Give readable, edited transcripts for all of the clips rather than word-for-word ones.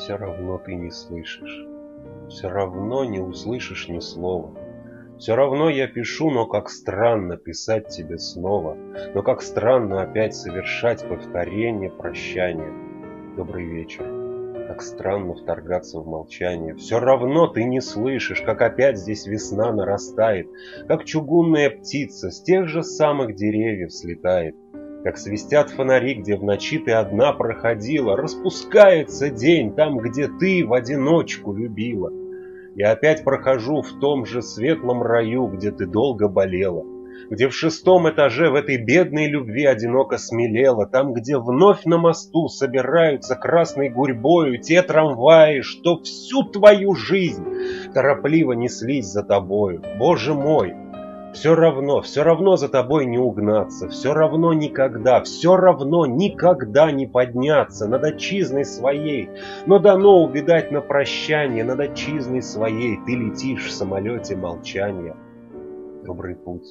все равно ты не слышишь, все равно не услышишь ни слова. Все равно я пишу, но как странно писать тебе снова, но как странно опять совершать повторение прощания. Добрый вечер. Как странно вторгаться в молчание. Все равно ты не слышишь, как опять здесь весна нарастает, как чугунная птица с тех же самых деревьев слетает, как свистят фонари, где в ночи ты одна проходила, распускается день там, где ты в одиночку любила. Я опять прохожу в том же светлом раю, где ты долго болела, где в 6-м этаже в этой бедной любви одиноко смелела, там, где вновь на мосту собираются красной гурьбою те трамваи, что всю твою жизнь торопливо неслись за тобою. Боже мой! Все равно за тобой не угнаться, все равно никогда не подняться над отчизной своей, но дано увидать на прощание над отчизной своей ты летишь в самолете молчания. Добрый путь,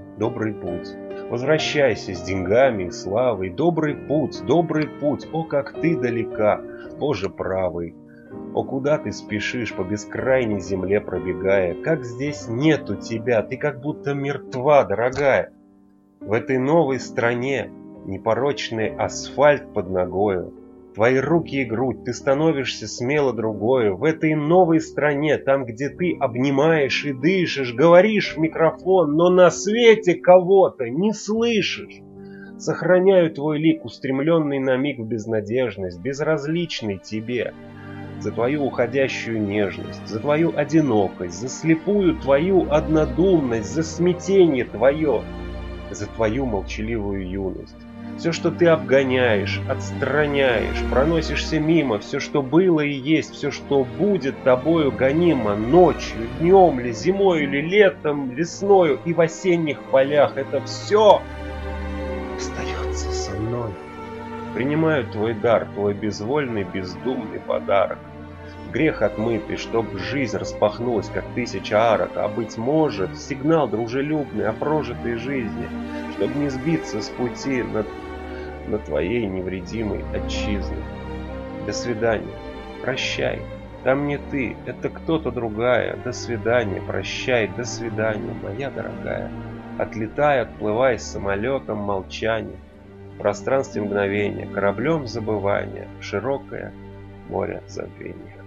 возвращайся с деньгами и славой, добрый путь, о, как ты далека, Боже правый. О, куда ты спешишь, по бескрайней земле пробегая? Как здесь нету тебя, ты как будто мертва, дорогая. В этой новой стране непорочный асфальт под ногою, твои руки и грудь, ты становишься смело другою. В этой новой стране, там, где ты обнимаешь и дышишь, говоришь в микрофон, но на свете кого-то не слышишь. Сохраняю твой лик, устремленный на миг в безнадежность, безразличный тебе. За твою уходящую нежность, за твою одинокость, за слепую твою однодумность, за смятение твое, за твою молчаливую юность. Все, что ты обгоняешь, отстраняешь, проносишься мимо, все, что было и есть, все, что будет тобою гонимо ночью, днем ли, зимой или летом, весною и в осенних полях, это все остается со мной. Принимаю твой дар, твой безвольный, бездумный подарок. Грех отмытый, чтоб жизнь распахнулась, как 1000 арок, а быть может, сигнал дружелюбный о прожитой жизни, чтоб не сбиться с пути на твоей невредимой отчизне. До свидания, прощай, там не ты, это кто-то другая. До свидания, прощай, до свидания, моя дорогая. Отлетай, отплывай самолетом молчания, в пространстве мгновения, кораблем забывания, широкое море забвения.